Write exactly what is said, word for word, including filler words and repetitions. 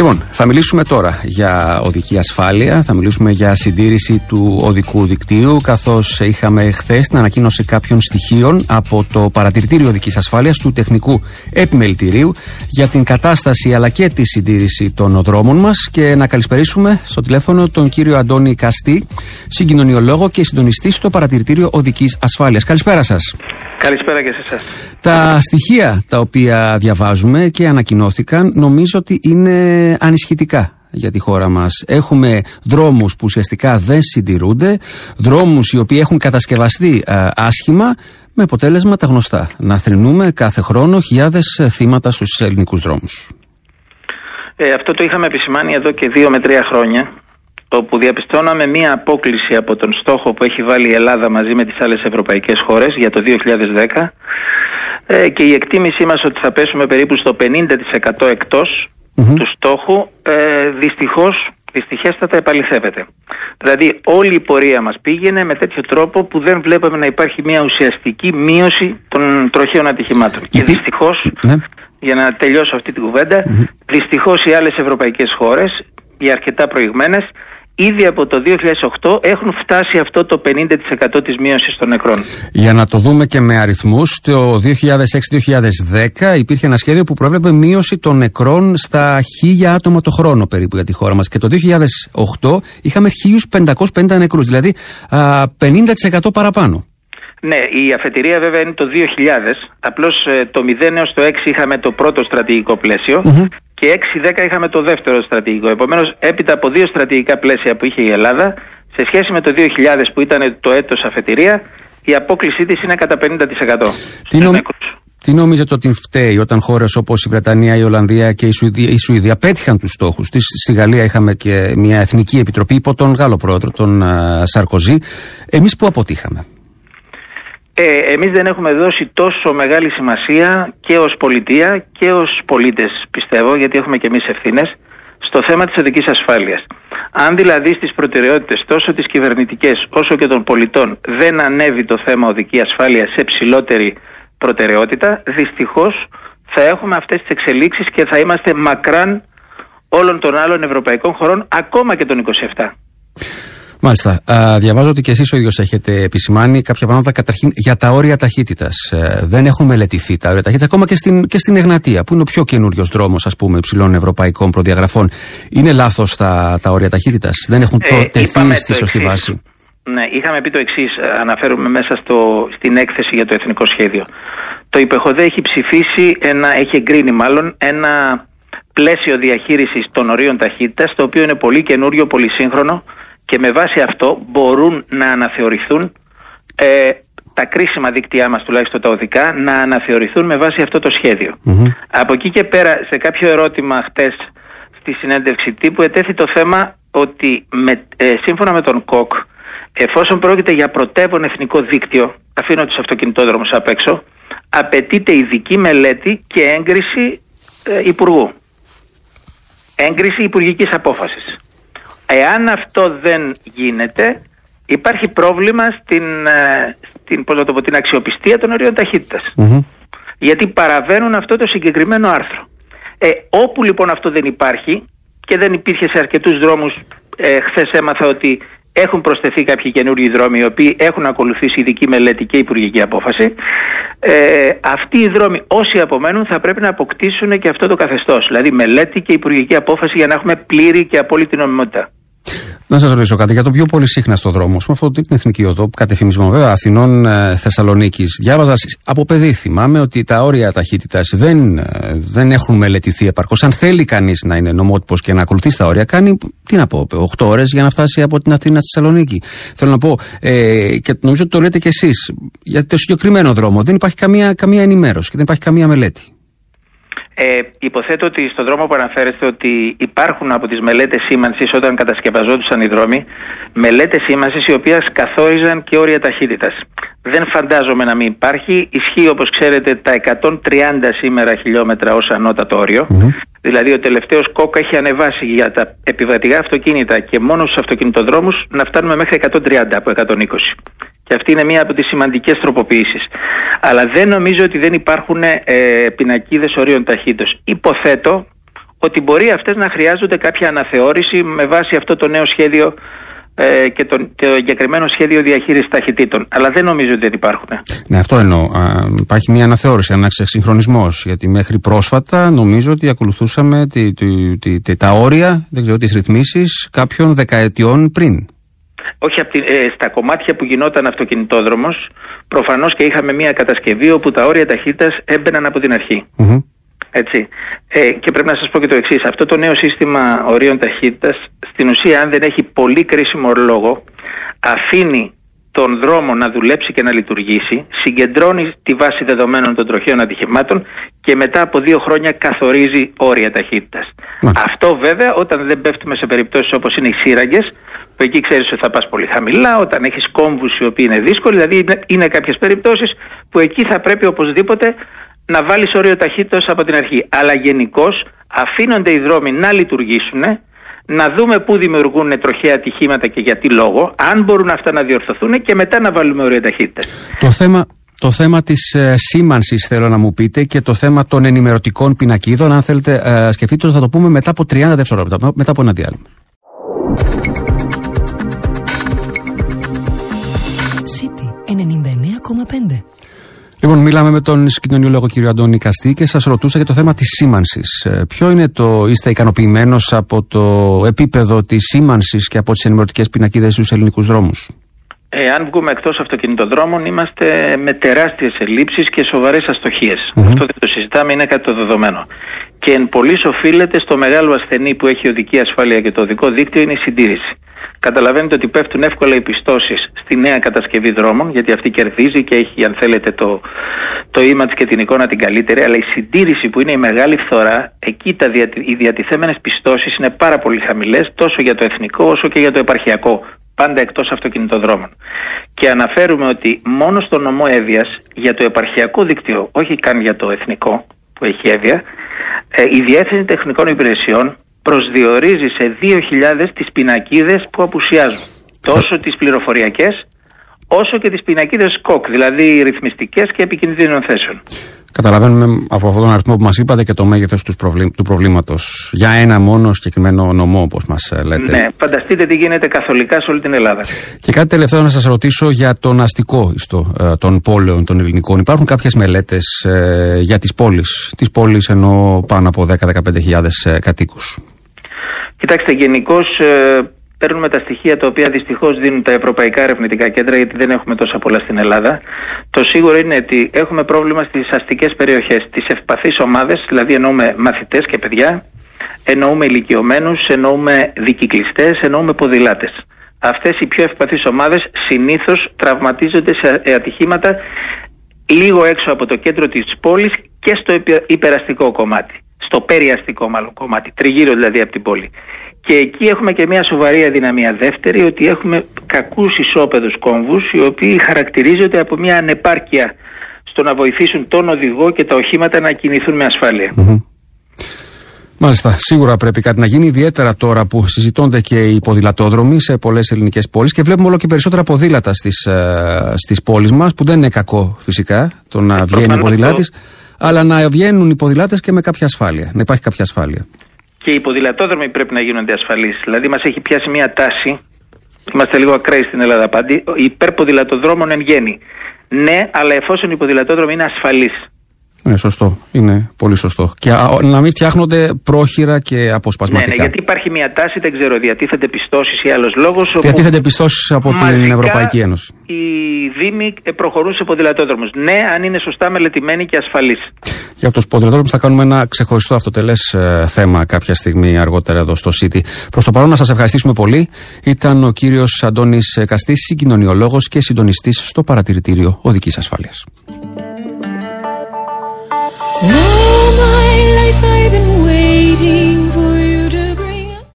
Λοιπόν, θα μιλήσουμε τώρα για οδική ασφάλεια, θα μιλήσουμε για συντήρηση του οδικού δικτύου, καθώς είχαμε χθες την ανακοίνωση κάποιων στοιχείων από το Παρατηρητήριο Οδικής Ασφάλειας του Τεχνικού Επιμελητηρίου για την κατάσταση αλλά και τη συντήρηση των δρόμων μας. Και να καλησπερίσουμε στο τηλέφωνο τον κύριο Αντώνη Καστή, συγκοινωνιολόγο και συντονιστή στο Παρατηρητήριο Οδικής Ασφάλειας. Καλησπέρα σας. Καλησπέρα και σε εσάς. Τα στοιχεία τα οποία διαβάζουμε και ανακοινώθηκαν νομίζω ότι είναι ανισχυτικά για τη χώρα μας. Έχουμε δρόμους που ουσιαστικά δεν συντηρούνται, δρόμους οι οποίοι έχουν κατασκευαστεί α, άσχημα, με αποτέλεσμα τα γνωστά. Να θρηνούμε κάθε χρόνο χιλιάδες θύματα στους ελληνικούς δρόμους. Ε, αυτό το είχαμε επισημάνει εδώ και δύο με τρία χρόνια, όπου διαπιστώναμε μία απόκλιση από τον στόχο που έχει βάλει η Ελλάδα μαζί με τις άλλες ευρωπαϊκές χώρες για το δύο χιλιάδες δέκα ε, και η εκτίμησή μας ότι θα πέσουμε περίπου στο πενήντα τοις εκατό εκτός mm-hmm. του στόχου ε, δυστυχώς, δυστυχέστατα επαληθεύεται. Δηλαδή όλη η πορεία μας πήγαινε με τέτοιο τρόπο που δεν βλέπαμε να υπάρχει μία ουσιαστική μείωση των τροχαίων ατυχημάτων. Mm-hmm. Και δυστυχώς, mm-hmm. για να τελειώσω αυτή την κουβέντα, mm-hmm. δυστυχώς οι άλλες ευρωπαϊκές χώρες, οι αρκετά προηγμένες, ήδη από το δύο χιλιάδες οκτώ έχουν φτάσει αυτό το πενήντα τοις εκατό της μείωσης των νεκρών. Για να το δούμε και με αριθμούς, το δύο χιλιάδες έξι δύο χιλιάδες δέκα υπήρχε ένα σχέδιο που προέβλεπε μείωση των νεκρών στα χίλια άτομα το χρόνο περίπου για τη χώρα μας. Και το δύο χιλιάδες οκτώ είχαμε χίλιους πεντακόσιους πενήντα νεκρούς, δηλαδή α, πενήντα τοις εκατό παραπάνω. Ναι, η αφετηρία βέβαια είναι το δύο χιλιάδες, απλώς το μηδέν έως το έξι είχαμε το πρώτο στρατηγικό πλαίσιο. Mm-hmm. Και έξι δέκα είχαμε το δεύτερο στρατηγικό. Επομένως, έπειτα από δύο στρατηγικά πλαίσια που είχε η Ελλάδα, σε σχέση με το δύο χιλιάδες που ήταν το έτος αφετηρία, η απόκλησή της είναι κατά πενήντα τοις εκατό. Τι, νομ... Τι νομίζετε ότι φταίει όταν χώρες όπως η Βρετανία, η Ολλανδία και η Σουηδία, η Σουηδία πέτυχαν τους στόχους? Στη Γαλλία είχαμε και μια εθνική επιτροπή υπό τον Γάλλο πρόεδρο, τον uh, Σαρκοζή. Εμείς που αποτύχαμε? Ε, εμείς δεν έχουμε δώσει τόσο μεγάλη σημασία και ως πολιτεία και ως πολίτες, πιστεύω, γιατί έχουμε και εμείς ευθύνες, στο θέμα της οδικής ασφάλειας. Αν δηλαδή στις προτεραιότητες τόσο τις κυβερνητικές όσο και των πολιτών δεν ανέβει το θέμα οδική ασφάλεια σε ψηλότερη προτεραιότητα, δυστυχώς θα έχουμε αυτές τις εξελίξεις και θα είμαστε μακράν όλων των άλλων ευρωπαϊκών χωρών, ακόμα και των είκοσι επτά. Μάλιστα. Α, διαβάζω ότι και εσείς ο ίδιος έχετε επισημάνει κάποια πράγματα, καταρχήν για τα όρια ταχύτητας. Ε, δεν έχουν μελετηθεί τα όρια ταχύτητας, ακόμα και στην, και στην Εγνατία, που είναι ο πιο καινούριος δρόμος, ας πούμε, υψηλών ευρωπαϊκών προδιαγραφών. Είναι λάθος τα, τα όρια ταχύτητας? Δεν έχουν ε, τεθεί στη σωστή βάση? Ναι, είχαμε πει το εξής, αναφέρουμε μέσα στο, στην έκθεση για το εθνικό σχέδιο. Το ΙΠΕΧΟΔΕ έχει ψηφίσει, ένα, έχει εγκρίνει μάλλον, ένα πλαίσιο διαχείρισης των ορίων ταχύτητας, το οποίο είναι πολύ καινούριο, πολύ σύγχρονο. Και με βάση αυτό μπορούν να αναθεωρηθούν ε, τα κρίσιμα δίκτυά μας, τουλάχιστον τα οδικά, να αναθεωρηθούν με βάση αυτό το σχέδιο. Mm-hmm. Από εκεί και πέρα, σε κάποιο ερώτημα χτες στη συνέντευξη τύπου, ετέθη το θέμα ότι με, ε, σύμφωνα με τον ΚΟΚ, εφόσον πρόκειται για πρωτεύον εθνικό δίκτυο, αφήνω τους αυτοκινητόδρομους απ' έξω, απαιτείται ειδική μελέτη και έγκριση ε, υπουργού. Έγκριση υπουργικής απόφασης. Εάν αυτό δεν γίνεται, υπάρχει πρόβλημα στην, στην, πώς να το πω, την αξιοπιστία των ορίων ταχύτητας. Mm-hmm. Γιατί παραβαίνουν αυτό το συγκεκριμένο άρθρο. Ε, όπου λοιπόν αυτό δεν υπάρχει και δεν υπήρχε σε αρκετούς δρόμους, ε, χθες έμαθα ότι έχουν προσθεθεί κάποιοι καινούριοι δρόμοι οι οποίοι έχουν ακολουθήσει ειδική μελέτη και υπουργική απόφαση. Ε, αυτοί οι δρόμοι όσοι απομένουν θα πρέπει να αποκτήσουν και αυτό το καθεστώς, δηλαδή μελέτη και υπουργική απόφαση, για να έχουμε πλήρη και απόλυτη νομιμότητα. Να σας ρωτήσω κάτι για το πιο πολύ σύχναστο δρόμο, με αυτό την εθνική οδό, κατεφημισμό βέβαια Αθηνών ε, Θεσσαλονίκης. Διάβαζα από παιδί, θυμάμαι ότι τα όρια ταχύτητας δεν, ε, δεν έχουν μελετηθεί επαρκώς. Αν θέλει κανείς να είναι νομότυπος και να ακολουθεί τα όρια, κάνει, τι να πω, οκτώ ώρες για να φτάσει από την Αθήνα στη Θεσσαλονίκη. Θέλω να πω, ε, και νομίζω ότι το λέτε κι εσείς, για το συγκεκριμένο δρόμο δεν υπάρχει καμία, καμία ενημέρωση και δεν υπάρχει καμία μελέτη. Ε, υποθέτω ότι στον δρόμο που αναφέρεστε ότι υπάρχουν από τις μελέτες σήμανσης όταν κατασκευαζόντουσαν οι δρόμοι, μελέτες σήμανσης οι οποίες καθόριζαν και όρια ταχύτητας. Δεν φαντάζομαι να μην υπάρχει. Ισχύει, όπως ξέρετε, τα εκατόν τριάντα σήμερα χιλιόμετρα ως ανώτατο όριο. Mm-hmm. Δηλαδή ο τελευταίος ΚΟΚ έχει ανεβάσει για τα επιβατικά αυτοκίνητα και μόνο στους αυτοκινητοδρόμους να φτάνουμε μέχρι εκατόν τριάντα από εκατόν είκοσι. Και αυτή είναι μία από τις σημαντικές τροποποιήσεις. Αλλά δεν νομίζω ότι δεν υπάρχουν ε, πινακίδες ορίων ταχύτητας. Υποθέτω ότι μπορεί αυτές να χρειάζονται κάποια αναθεώρηση με βάση αυτό το νέο σχέδιο ε, και το, το εγκεκριμένο σχέδιο διαχείρισης ταχυτήτων. Αλλά δεν νομίζω ότι δεν υπάρχουν. Ναι, αυτό εννοώ. Α, υπάρχει μια αναθεώρηση, ένας εξυγχρονισμός. Γιατί μέχρι πρόσφατα νομίζω ότι ακολουθούσαμε τη, τη, τη, τη, τα όρια, δεν ξέρω, τις ρυθμίσεις κάποιων δεκαετιών πριν. Όχι, απ' τη, ε, στα κομμάτια που γινόταν αυτοκινητόδρομος, προφανώς και είχαμε μια κατασκευή όπου τα όρια ταχύτητας έμπαιναν από την αρχή. Mm-hmm. Έτσι. Ε, και πρέπει να σας πω και το εξής. Αυτό το νέο σύστημα ορίων ταχύτητας, στην ουσία, αν δεν έχει πολύ κρίσιμο λόγο, αφήνει τον δρόμο να δουλέψει και να λειτουργήσει, συγκεντρώνει τη βάση δεδομένων των τροχαίων ατυχημάτων και μετά από δύο χρόνια καθορίζει όρια ταχύτητας. Mm. Αυτό βέβαια όταν δεν πέφτουμε σε περιπτώσεις όπως είναι οι σύραγγες, που εκεί ξέρεις ότι θα πας πολύ χαμηλά, όταν έχεις κόμβους οι οποίοι είναι δύσκολοι, δηλαδή είναι κάποιες περιπτώσεις που εκεί θα πρέπει οπωσδήποτε να βάλεις όριο ταχύτητας από την αρχή. Αλλά γενικώς αφήνονται οι δρόμοι να λειτουργήσουν, να δούμε πού δημιουργούν τροχαία ατυχήματα και για τι λόγο, αν μπορούν αυτά να διορθωθούν και μετά να βάλουμε όριο ταχύτητας. Το θέμα, το θέμα της ε, σήμανσης θέλω να μου πείτε και το θέμα των ενημερωτικών πινακίδων, αν θέλετε ε, σκεφτείτε ότι θα το πούμε μετά από τριάντα δευτερόλεπτα, μετά από ένα διάλειμμα. City ενενήντα εννέα κόμμα πέντε. Λοιπόν, μιλάμε με τον κοινωνιολόγο κύριο Αντώνη Καστή και σας ρωτούσα για το θέμα της σήμανσης. Ε, ποιο είναι το, είστε ικανοποιημένος από το επίπεδο της σήμανσης και από τις ενημερωτικές πινακίδες στους ελληνικούς δρόμους? Ε, αν βγούμε εκτός αυτοκινητοδρόμων, είμαστε με τεράστιες ελλείψεις και σοβαρές αστοχίες. Mm-hmm. Αυτό δεν το συζητάμε, είναι κάτι το δεδομένο. Και εν πολλοίς οφείλεται στο μεγάλο ασθενή που έχει η οδική ασφάλεια και το οδικό δίκτυο, είναι η συντήρηση. Καταλαβαίνετε ότι πέφτουν εύκολα οι πιστώσεις στη νέα κατασκευή δρόμων, γιατί αυτή κερδίζει και έχει, αν θέλετε, το, το image και την εικόνα την καλύτερη. Αλλά η συντήρηση, που είναι η μεγάλη φθορά, εκεί τα διατη, οι διατηθέμενες πιστώσεις είναι πάρα πολύ χαμηλές, τόσο για το εθνικό όσο και για το επαρχιακό. Πάντα εκτός αυτοκινητοδρόμων. Και αναφέρουμε ότι μόνο στο νομό Εύβοιας για το επαρχιακό δίκτυο, όχι καν για το εθνικό που έχει Εύβοια, ε, η Διεύθυνση Τεχνικών Υπηρεσιών προσδιορίζει σε δύο χιλιάδες τις πινακίδες που απουσιάζουν. Τόσο τις πληροφοριακές όσο και τις πινακίδες ΚΟΚ, δηλαδή ρυθμιστικές και επικίνδυνων θέσεων. Καταλαβαίνουμε από αυτόν τον αριθμό που μας είπατε και το μέγεθος του, προβλή... του προβλήματος. Για ένα μόνο συγκεκριμένο νομό, όπως μας λέτε. Ναι, φανταστείτε τι γίνεται καθολικά σε όλη την Ελλάδα. Και κάτι τελευταίο να σας ρωτήσω για τον αστικό ιστό ε, των πόλεων των ελληνικών. Υπάρχουν κάποιες μελέτες ε, για τις πόλεις. Τις πόλεις εννοώ πάνω από δέκα με δεκαπέντε χιλιάδες ε, κατοίκους. Κοιτάξτε, γενικώς ε, παίρνουμε τα στοιχεία τα οποία δυστυχώς δίνουν τα ευρωπαϊκά ερευνητικά κέντρα, γιατί δεν έχουμε τόσα πολλά στην Ελλάδα. Το σίγουρο είναι ότι έχουμε πρόβλημα στις αστικές περιοχές, τις ευπαθείς ομάδες, δηλαδή εννοούμε μαθητές και παιδιά, εννοούμε ηλικιωμένους, εννοούμε δικυκλιστές, εννοούμε ποδηλάτες. Αυτές οι πιο ευπαθείς ομάδες συνήθως τραυματίζονται σε ατυχήματα λίγο έξω από το κέντρο της πόλης και στο υπεραστικό κομμάτι. Στο περιαστικό μάλλον κομμάτι, τριγύρω δηλαδή από την πόλη. Και εκεί έχουμε και μια σοβαρή αδυναμία. Δεύτερη, ότι έχουμε κακούς ισόπεδους κόμβους, οι οποίοι χαρακτηρίζονται από μια ανεπάρκεια στο να βοηθήσουν τον οδηγό και τα οχήματα να κινηθούν με ασφάλεια. Mm-hmm. Μάλιστα, σίγουρα πρέπει κάτι να γίνει, ιδιαίτερα τώρα που συζητώνται και οι ποδηλατόδρομοι σε πολλές ελληνικές πόλεις και βλέπουμε όλο και περισσότερα ποδήλατα στις, ε, στις πόλεις μας, που δεν είναι κακό φυσικά το να ε, βγαίνει ο ποδηλάτης, το... αλλά να βγαίνουν οι ποδηλάτες και με κάποια ασφάλεια, να υπάρχει κάποια ασφάλεια. Και οι ποδηλατόδρομοι πρέπει να γίνονται ασφαλείς. Δηλαδή, μας έχει πιάσει μια τάση, είμαστε λίγο ακραίοι στην Ελλάδα πάντα, υπέρ ποδηλατοδρόμων εν γέννη. Ναι, αλλά εφόσον οι ποδηλατόδρομοι είναι ασφαλείς. Ναι, σωστό. Είναι πολύ σωστό. Και α, να μην φτιάχνονται πρόχειρα και αποσπασματικά. Ναι, ναι, γιατί υπάρχει μια τάση, δεν ξέρω, διατίθεται πιστώσεις ή άλλος λόγος. Διατίθεται πιστώσεις από την Ευρωπαϊκή Ένωση. Οι Δήμοι προχωρούν σε ποδηλατόδρομους. Ναι, αν είναι σωστά μελετημένοι και ασφαλείς. Για τους ποδηλατόδρομους θα κάνουμε ένα ξεχωριστό αυτοτελές ε, θέμα κάποια στιγμή αργότερα εδώ στο City. Προς το παρόν να σας ευχαριστήσουμε πολύ. Ήταν ο κύριος Αντώνης Καστής, συγκοινωνιολόγος και συντονιστής στο Παρατηρητήριο Οδικής Ασφάλειας. All my life I've been waiting for